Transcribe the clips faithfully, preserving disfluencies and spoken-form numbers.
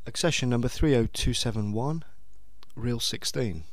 Accession number three oh two seven one, reel sixteen.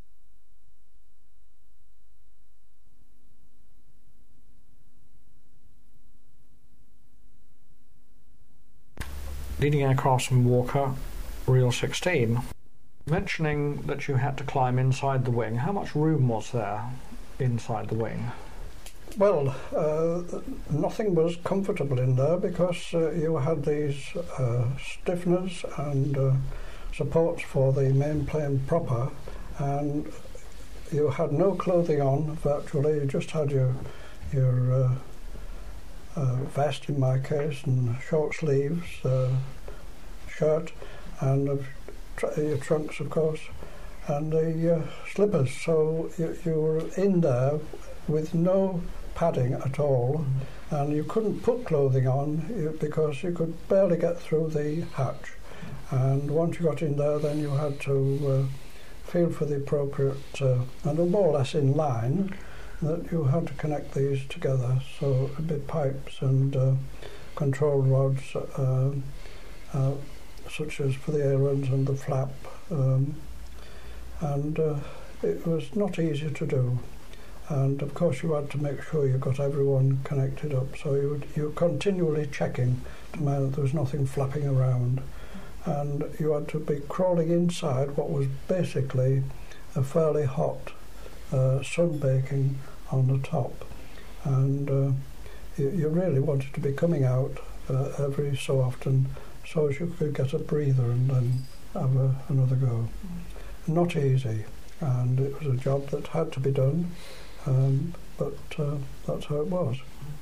Leading aircraftsman Walker, reel sixteen. Mentioning that you had to climb inside the wing, how much room was there inside the wing? Well, uh, nothing was comfortable in there because uh, you had these uh, stiffeners and uh, supports for the main plane proper, and you had no clothing on virtually. You just had your your uh, uh, vest in my case, and short sleeves, uh, shirt, and uh, tr- your trunks, of course, and the uh, slippers. So you, you were in there with no padding at all, mm-hmm. and you couldn't put clothing on you, because you could barely get through the hatch. And once you got in there, then you had to uh, feel for the appropriate, uh, and more or less in line, that you had to connect these together. So a bit pipes and uh, control rods, uh, uh, such as for the ailerons and the flap, um, and uh, it was not easy to do. And of course you had to make sure you got everyone connected up, so you would, you were continually checking to make that there was nothing flapping around, and you had to be crawling inside what was basically a fairly hot uh, sun baking on the top, and uh, you, you really wanted to be coming out uh, every so often so as you could get a breather and then have a, another go. Not easy, and it was a job that had to be done. Um, but uh, that's how it was.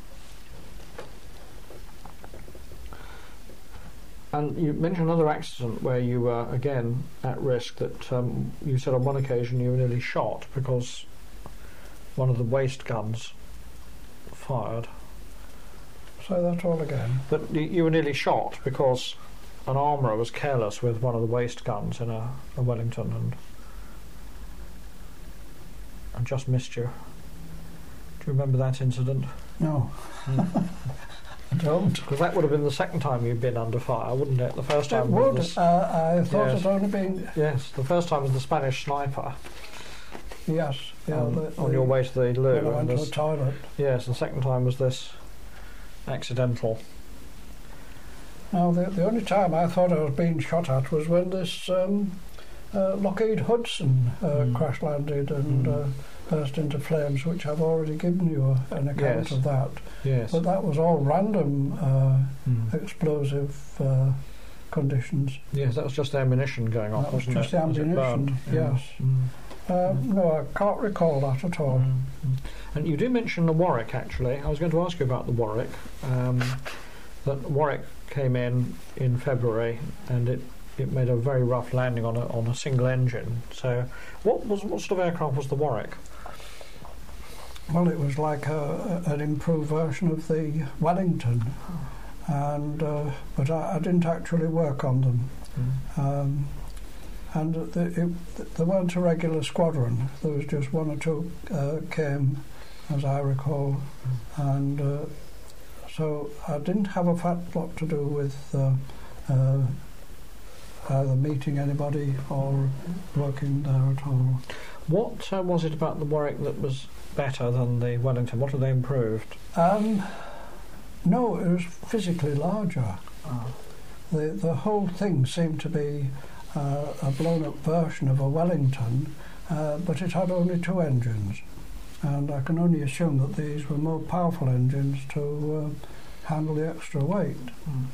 And you mentioned another accident where you were again at risk, that um, you said on one occasion you were nearly shot because one of the waist guns fired. Say that all again. That you were nearly shot because an armourer was careless with one of the waist guns in a, a Wellington and, and just missed you. Do you remember that incident? No. Mm. I don't. Because that would have been the second time you'd been under fire, wouldn't it? The first time it was would. this, uh, I thought yes. it only been... Yes, the first time was the Spanish sniper. Yes. Yeah, um, the, on the, your way to the loo. When I went and to the toilet. Yes, the second time was this accidental. Now, the, the only time I thought I was being shot at was when this um, uh, Lockheed Hudson uh, mm. crash landed and... Mm. Uh, burst into flames, which I've already given you an account yes. of that. Yes. But that was all random uh, mm. explosive uh, conditions. Yes, that was just ammunition going off, that was wasn't just it? Just ammunition, was yes. Mm. Uh, mm. No, I can't recall that at all. Mm. And you do mention the Warwick, actually. I was going to ask you about the Warwick. Um, that Warwick came in in February, and it it made a very rough landing on a on a single engine. So, what was what sort of aircraft was the Warwick? Well, it was like a, a, an improved version of the Wellington, and uh, but I, I didn't actually work on them. Mm. Um, and the, it, there weren't a regular squadron. There was just one or two uh, came, as I recall, mm. and uh, so I didn't have a fat lot to do with uh, uh, either meeting anybody or working there at all. What uh, was it about the Warwick that was better than the Wellington? What have they improved? Um, no, it was physically larger. Oh. The the whole thing seemed to be uh, a blown-up version of a Wellington, uh, but it had only two engines, and I can only assume that these were more powerful engines to uh, handle the extra weight. Mm.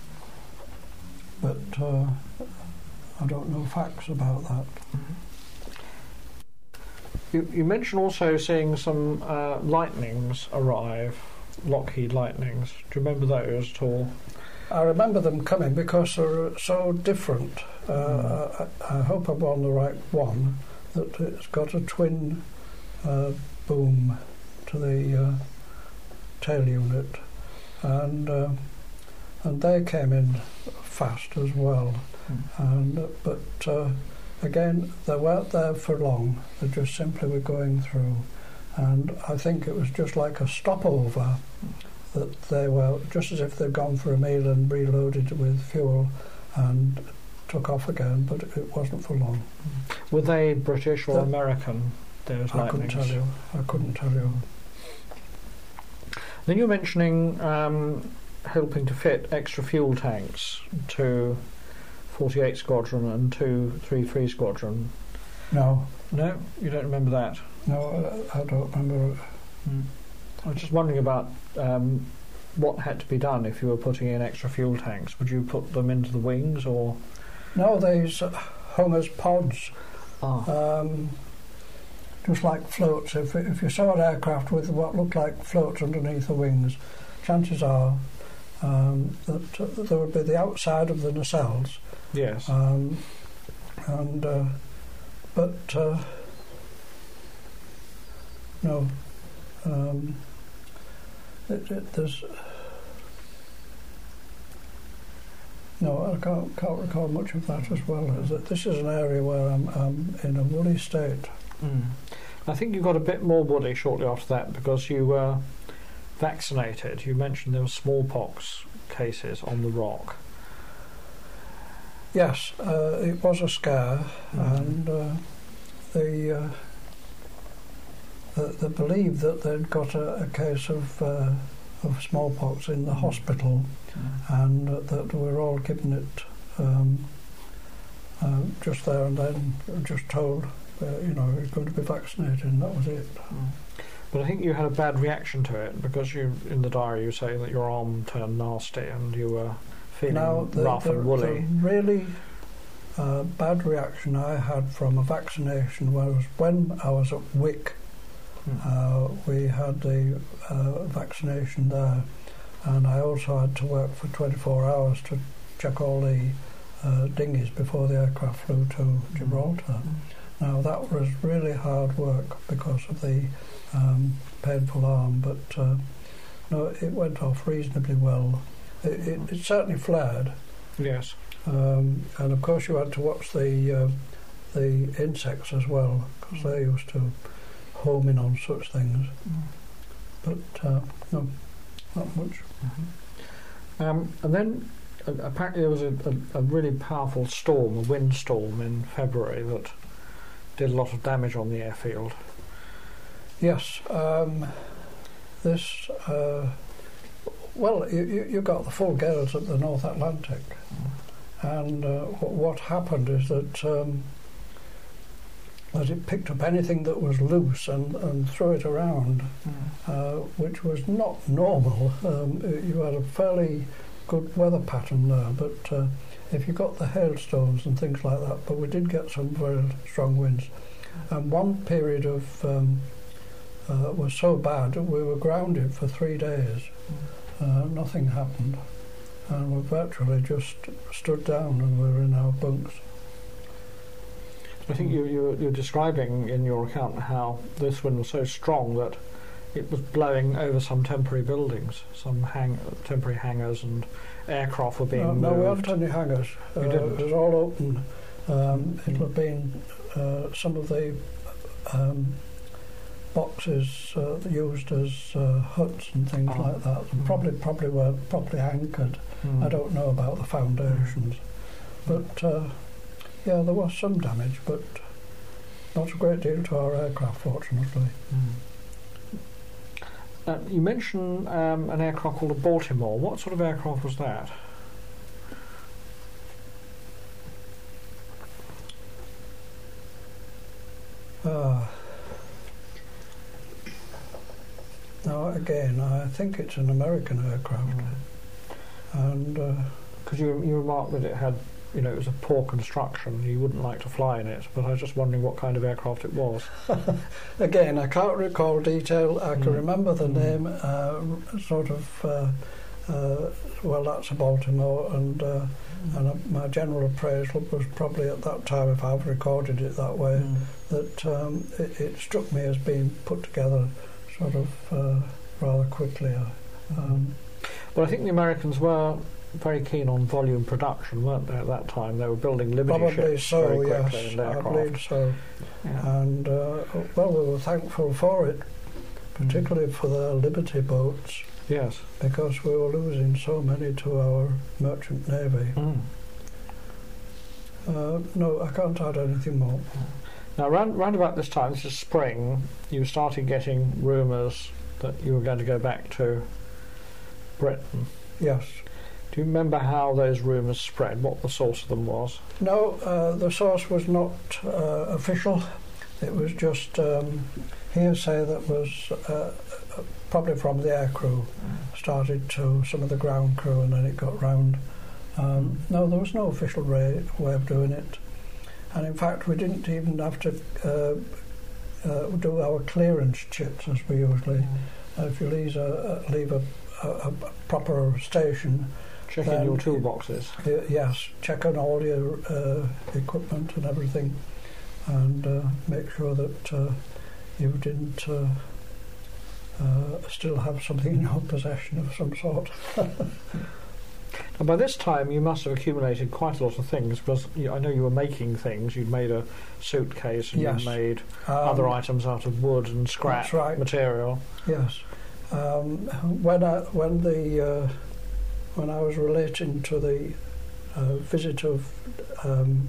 But uh, I don't know facts about that. Mm-hmm. You, you mentioned also seeing some uh, Lightnings arrive, Lockheed Lightnings. Do you remember those at all? I remember them coming because they're so different. Uh, mm. I, I hope I'm on the right one, that it's got a twin uh, boom to the uh, tail unit, and uh, and they came in fast as well. Mm. And uh, but. Uh, Again, they weren't there for long. They just simply were going through, and I think it was just like a stopover, that they were just as if they'd gone for a meal and reloaded with fuel and took off again, but it wasn't for long. Were they British or The- American, those I couldn't Lightnings? tell you. I couldn't tell you. Then you're mentioning um, helping to fit extra fuel tanks to forty-eight Squadron and to thirty-three Squadron. No, No, you don't remember that? no, I I don't remember. Mm. I was just wondering about um, what had to be done if you were putting in extra fuel tanks. Would you put them into the wings or? No, these hung as pods, Ah, um, just like floats. If, if you saw an aircraft with what looked like floats underneath the wings, chances are um, that uh, there would be the outside of the nacelles, yes. um, and uh, but uh, no, um, it, it, there's no. I can't can't recall much of that as well. Is that this is an area where I'm, I'm in a woolly state. Mm. I think you got a bit more woody shortly after that because you were vaccinated. You mentioned there were smallpox cases on the Rock. Yes, uh, it was a scare, Mm. and uh, they, uh, they they believed that they'd got a, a case of uh, of smallpox in the Mm. hospital, Mm. and uh, that we were all given it um, uh, just there and then, just told, uh, you know, you're going to be vaccinated, and that was it. Mm. But I think you had a bad reaction to it because you, in the diary, you say that your arm turned nasty and you were feeling Now, the, rough the, and woolly. the really uh, bad reaction I had from a vaccination was when I was at Wick. Mm. Uh, we had the uh, vaccination there, and I also had to work for twenty-four hours to check all the uh, dinghies before the aircraft flew to Gibraltar. Mm. Now that was really hard work because of the um, painful arm, but uh, no, it went off reasonably well. It, it, it certainly flared, Yes. um, and of course you had to watch the uh, the insects as well because they used to home in on such things. Mm. But uh, no, not much. Mm-hmm. Um, and then uh, apparently there was a, a, a really powerful storm, a windstorm in February that did a lot of damage on the airfield. Yes, um, this. Uh, well, you, you, you got the full gales at the North Atlantic, and uh, what, what happened is that um, that it picked up anything that was loose and, and threw it around, Mm. uh, which was not normal. Um, you had a fairly good weather pattern there, but uh, if you got the hailstones and things like that, but we did get some very strong winds. And one period of um, uh, was so bad we were grounded for three days. Uh, nothing happened, and we virtually just stood down and we were in our bunks. I think you, you, you're describing in your account how this wind was so strong that it was blowing over some temporary buildings, some hang, temporary hangars, and aircraft were being No, moved. no, we hadn't any hangars. You Uh, didn't? it was all open. Um, it Mm. would have been uh, some of the um, boxes uh, used as uh, huts and things Oh. like that, and Mm. probably probably were properly anchored. Mm. I don't know about the foundations, but uh, yeah, there was some damage, but not a great deal to our aircraft, fortunately. Mm. Uh, you mentioned um, an aircraft called a Baltimore. What sort of aircraft was that? Uh, now, again, I think it's an American aircraft, and uh, Because you, you remarked that it had, you know, it was a poor construction. You wouldn't like to fly in it, but I was just wondering what kind of aircraft it was. again, I can't recall detail. I can Mm. remember the Mm. name, uh, sort of. Uh, uh, well, that's a Baltimore, and uh, and uh, my general appraisal was probably at that time, if I've recorded it that way, Mm. that um, it, it struck me as being put together sort of uh, rather quickly. Um, Well, I think the Americans were very keen on volume production, weren't they, at that time? They were building Liberty probably ships so, very yes, quickly and I aircraft. believe so. Yeah. And uh, well, we were thankful for it, particularly for the Liberty boats, Yes. because we were losing so many to our merchant navy. Mm. Uh, no, I can't add anything more. Now, round, round about this time, this is spring, you started getting rumours that you were going to go back to Britain. Yes. Do you remember how those rumours spread, what the source of them was? No, uh, the source was not uh, official. It was just um, hearsay that was uh, probably from the air crew, started to some of the ground crew, and then it got round. Um, no, there was no official way, way of doing it. And in fact, we didn't even have to uh, uh, do our clearance chits as we usually. Mm. Uh, if you leave a, leave a, a, a proper station, check in your toolboxes. Uh, yes, check on all your uh, equipment and everything, and uh, make sure that uh, you didn't uh, uh, still have something in your possession of some sort. And by this time, you must have accumulated quite a lot of things, because you, I know you were making things. You'd made a suitcase, and yes. you'd made um, other items out of wood and scrap that's right. material. Yes. Um, when I when the uh, when I was relating to the uh, visit of um,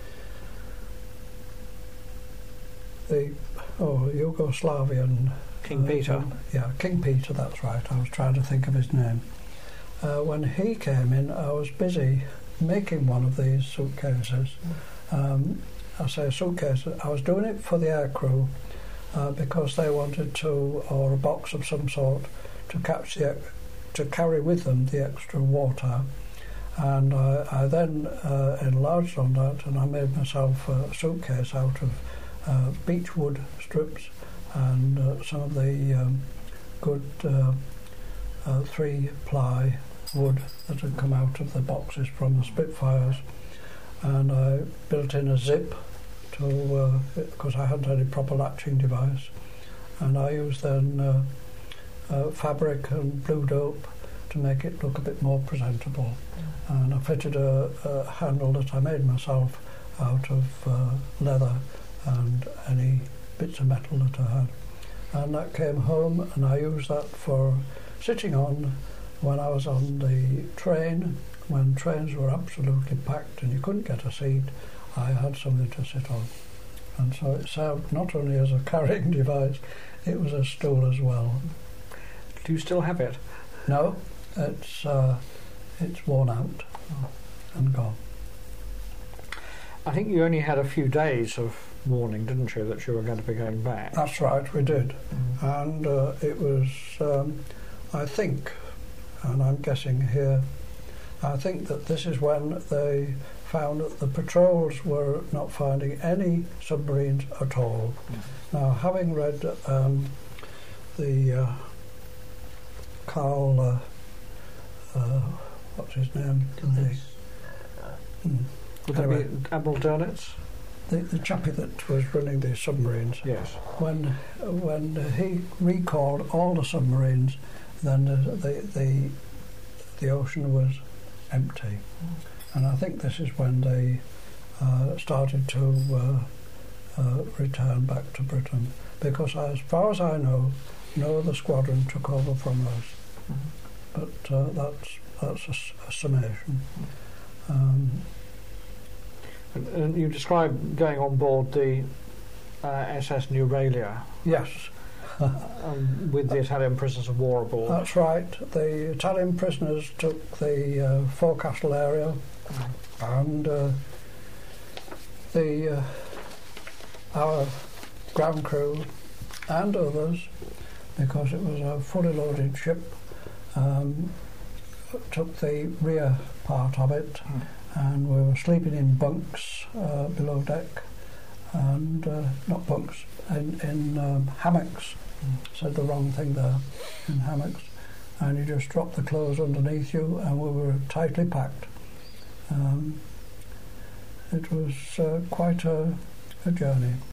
the oh Yugoslavian King uh, Peter. Um, yeah, King Peter. That's right. I was trying to think of his name. Uh, when he came in, I was busy making one of these suitcases. Um, I say suitcase. I was doing it for the air crew uh, because they wanted to, or a box of some sort, to catch the to carry with them the extra water. And I, I then uh, enlarged on that, and I made myself a suitcase out of uh, beechwood strips and uh, some of the um, good uh, uh, three-ply wood that had come out of the boxes from the Spitfires, and I built in a zip to because uh, I hadn't any proper latching device, and I used then uh, uh, fabric and blue dope to make it look a bit more presentable, and I fitted a, a handle that I made myself out of uh, leather and any bits of metal that I had, and that came home, and I used that for sitting on when I was on the train. When trains were absolutely packed and you couldn't get a seat, I had something to sit on, and so it served not only as a carrying device, it was a stool as well. Do you still have it? No, it's uh, it's worn out and gone. I think you only had a few days of warning, didn't you, that you were going to be going back? That's right, we did. Mm. And uh, it was, um, I think, and I'm guessing here, I think that this is when they found that the patrols were not finding any submarines at all. Mm. Now, having read um, the uh, Carl, uh, uh, what's his name? The, mm, Would that anyway. be Admiral Dönitz? The, the chappie that was running the submarines. Yes. When when he recalled all the submarines, then the the the, the ocean was empty, mm. and I think this is when they uh, started to uh, uh, return back to Britain, because as far as I know, no other squadron took over from us. Mm. But uh, that's that's a, a summation. Mm. Um, And, and you described going on board the uh, S S Neuralia. Yes. um, with the Italian prisoners of war aboard. That's right. The Italian prisoners took the uh, forecastle area, mm. and uh, the uh, our ground crew and others, because it was a fully loaded ship, um, took the rear part of it. Mm. And we were sleeping in bunks uh, below deck, and uh, not bunks, in, in um, hammocks. Mm. Said the wrong thing there, in hammocks. And you just drop the clothes underneath you, and we were tightly packed. Um, it was uh, quite a, a journey.